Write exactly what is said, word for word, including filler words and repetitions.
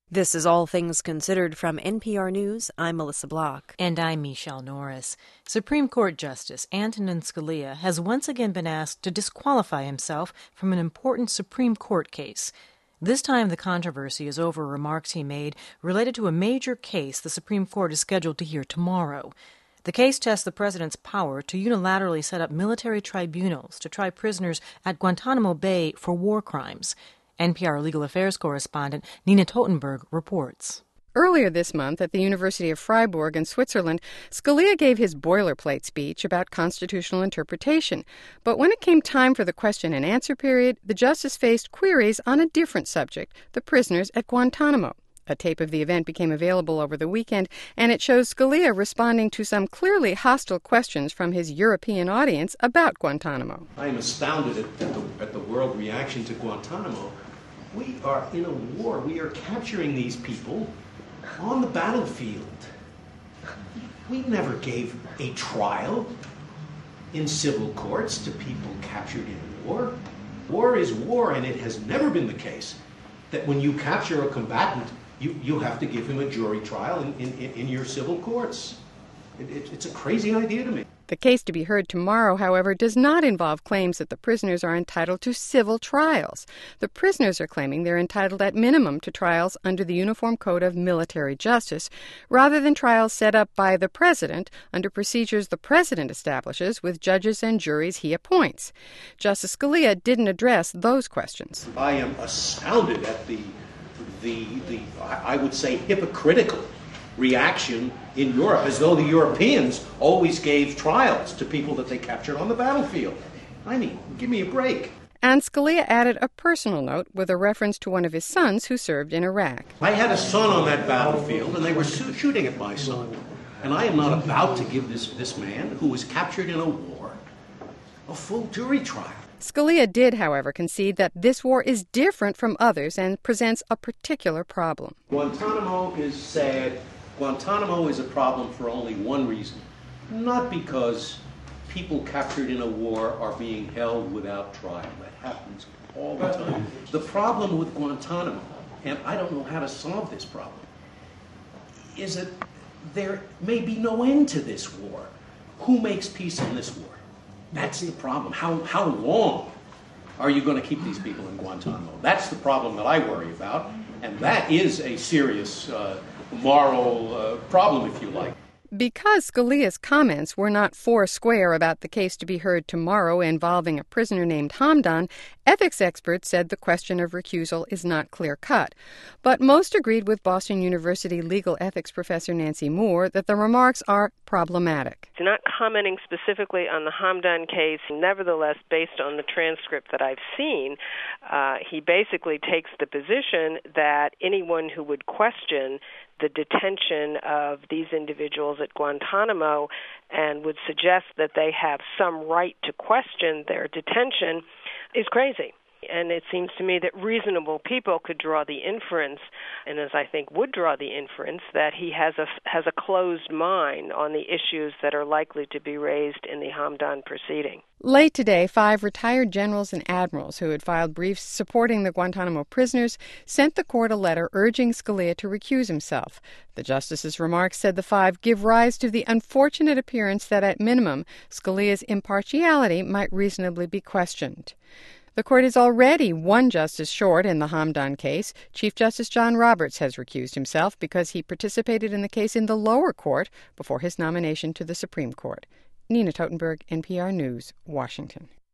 This is All Things Considered from N P R News. I'm Melissa Block. And I'm Michelle Norris. Supreme Court Justice Antonin Scalia has once again been asked to disqualify himself from an important Supreme Court case. This time the controversy is over remarks he made related to a major case the Supreme Court is scheduled to hear tomorrow. The case tests the president's power to unilaterally set up military tribunals to try prisoners at Guantanamo Bay for war crimes. N P R legal affairs correspondent Nina Totenberg reports. Earlier this month at the University of Freiburg in Switzerland, Scalia gave his boilerplate speech about constitutional interpretation. But when it came time for the question and answer period, the justice faced queries on a different subject, the prisoners at Guantanamo. A tape of the event became available over the weekend, and it shows Scalia responding to some clearly hostile questions from his European audience about Guantanamo. I am astounded at, at, the, at the world reaction to Guantanamo. We are in a war. We are capturing these people on the battlefield. We never gave a trial in civil courts to people captured in war. War is war, and it has never been the case that when you capture a combatant, you, you have to give him a jury trial in, in, in your civil courts. It, it, it's a crazy idea to me. The case to be heard tomorrow, however, does not involve claims that the prisoners are entitled to civil trials. The prisoners are claiming they're entitled at minimum to trials under the Uniform Code of Military Justice, rather than trials set up by the president under procedures the president establishes with judges and juries he appoints. Justice Scalia didn't address those questions. I am astounded at the, the, the I would say, hypocritical reaction in Europe, as though the Europeans always gave trials to people that they captured on the battlefield. I mean, give me a break. And Scalia added a personal note with a reference to one of his sons who served in Iraq. I had a son on that battlefield, and they were shooting at my son. And I am not about to give this, this man, who was captured in a war, a full jury trial. Scalia did, however, concede that this war is different from others and presents a particular problem. Guantanamo is sad. Guantanamo is a problem for only one reason, not because people captured in a war are being held without trial. That happens all the time. The problem with Guantanamo, and I don't know how to solve this problem, is that there may be no end to this war. Who makes peace in this war? That's the problem. How, how long are you going to keep these people in Guantanamo? That's the problem that I worry about, and that is a serious uh, moral uh, problem, if you like. Because Scalia's comments were not four square about the case to be heard tomorrow involving a prisoner named Hamdan, ethics experts said the question of recusal is not clear-cut. But most agreed with Boston University legal ethics professor Nancy Moore that the remarks are problematic. Not commenting specifically on the Hamdan case, nevertheless, based on the transcript that I've seen, uh, he basically takes the position that anyone who would question the detention of these individuals at Guantanamo and would suggest that they have some right to question their detention is crazy. And it seems to me that reasonable people could draw the inference, and as I think would draw the inference, that he has a, has a closed mind on the issues that are likely to be raised in the Hamdan proceeding. Late today, five retired generals and admirals who had filed briefs supporting the Guantanamo prisoners sent the court a letter urging Scalia to recuse himself. The justice's remarks said the five give rise to the unfortunate appearance that, at minimum, Scalia's impartiality might reasonably be questioned. The court is already one justice short in the Hamdan case. Chief Justice John Roberts has recused himself because he participated in the case in the lower court before his nomination to the Supreme Court. Nina Totenberg, N P R News, Washington.